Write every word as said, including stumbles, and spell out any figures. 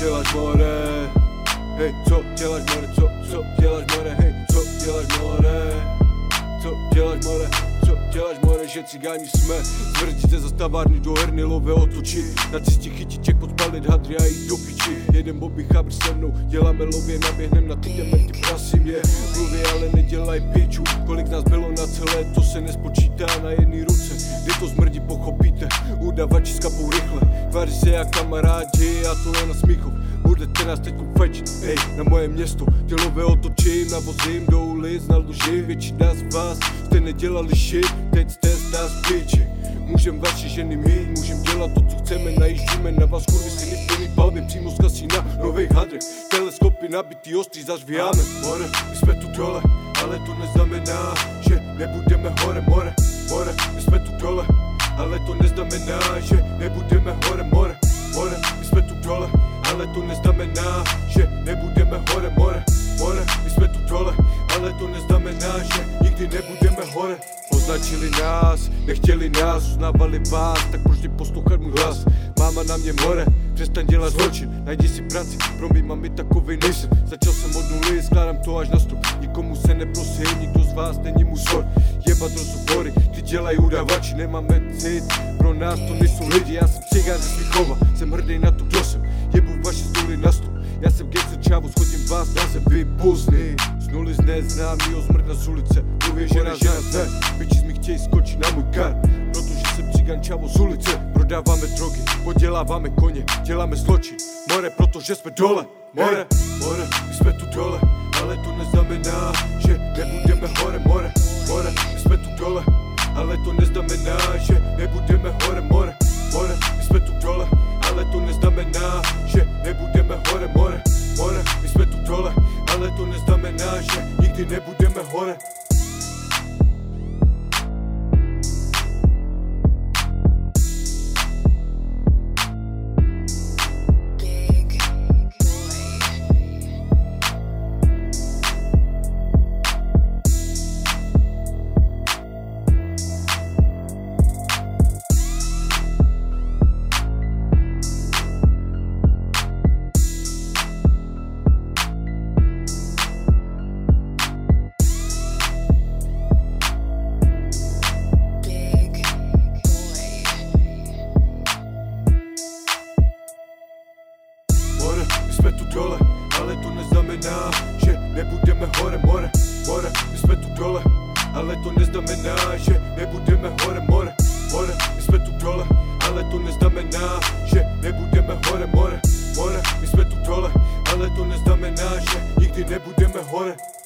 děláš more? Hej, co děláš more, co, co děláš more, hej, co děláš more? Co děláš more, co děláš more, že cigáni jsme. Zvrzdíte za stavárny do herny love otočit. Nacisti chytit ček, podpalit hadry a jít do piči. Jeden Bobby Chabr se mnou, děláme lově, naběhnem na ty dementy, prosím je. Mluví, ale nedělaj piču, kolik nás bylo na celé, to se nespočítá na jedný ruce. Kdy to smrdí, pochopíte, udavači skapou rychle. Tváří se jak kamarádi a to je na smíchov. Budete nás teďku fajčit, hej, na moje město. Ty love otočím, navozím do ulic, naložím. Většina z vás jste nedělali shit, teď jste z nás piči. Můžem vaše ženy mít, můžem dělat to, co chceme, najíždíme na vás kurvy si neplný palby, přímo z kasína, nových hadrech. Teleskopy nabitý ostrý, zažvíjáme more, my jsme tu dole, ale to neznamená, že nebudeme hore, more, more, my jsme tu dole, ale to neznamená, že nebudeme hore, more, more, my jsme tu dole, ale to neznamená, že nebudeme hore, more, more, my jsme tu dole, ale to neznamená, že nikdy nebudeme hore. Označili nás, nechtěli nás, uznávali vás, tak proč poslouchat můj hlas? Máma na mě more, přestaň dělat zločin, najdi si práci, pro mě mami takovej nejsem. Začal jsem od nuly, skládám to až na strop, nikomu se neprosím, nikdo z vás není musor. Jebat rozhovory, ty dělají udavači, nemáme cit, pro nás to nejsou lidi, já jsem cigán ze Smíchova, jsem hrdý na to, kdo jsem, jebu vaše stoly na stůl. Já jsem gangster čávo, schodím vás na zem, vy buzny. Z nuly z neznámýho zmrda z ulice, mluví, že nás ne. Bitches mi chtějí skočit na můj kar, protože jsem cigán čávo z ulice. Prodáváme drogy, poděláváme koně, děláme zločin. More, protože jsme dole, more, more, my jsme tu dole, ale to neznamená, že nebudeme hore, more, more, my jsme tu dole, ale to neznamená, že nebudeme hore, more, more, my jsme tu dole, ale to neznamená, že nebudeme hore, more, more, my jsme tu dole, ale to neznamená, že nikdy nebudeme hore. My jsme tu dole, ale to neznamená, že nebudeme hore, more, more, my jsme tu dole, ale to neznamená, že nebudeme hore, more, more, my jsme tu dole, ale to neznamená, že nebudeme hore, more, more, my jsme tu dole, ale to neznamená, že nikdy nebudeme hore.